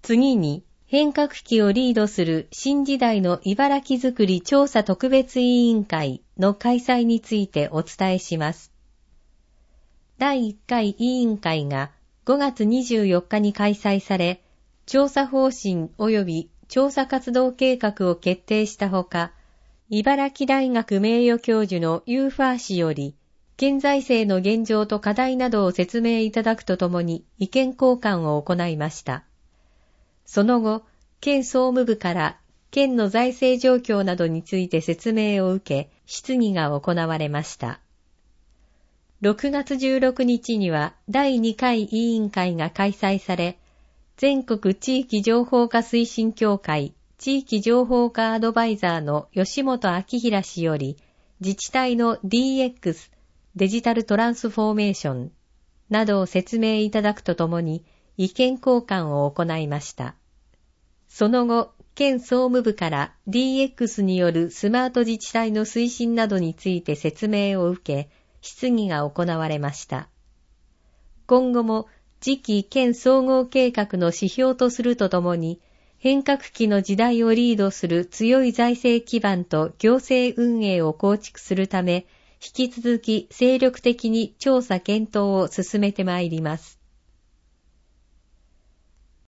次に、変革期をリードする新時代の茨城づくり調査特別委員会の開催についてお伝えします。第1回委員会が5月24日に開催され、調査方針及び調査活動計画を決定したほか、茨城大学名誉教授のユーファー氏より、県財政の現状と課題などを説明いただくとともに意見交換を行いました。その後、県総務部から県の財政状況などについて説明を受け、質疑が行われました。6月16日には第2回委員会が開催され、全国地域情報化推進協会地域情報化アドバイザーの吉本明平氏より、自治体の DX、デジタルトランスフォーメーションなどを説明いただくとともに意見交換を行いました。その後、県総務部から DX によるスマート自治体の推進などについて説明を受け、質疑が行われました。今後も次期県総合計画の指標とするとともに、変革期の時代をリードする強い財政基盤と行政運営を構築するため、引き続き精力的に調査検討を進めてまいります。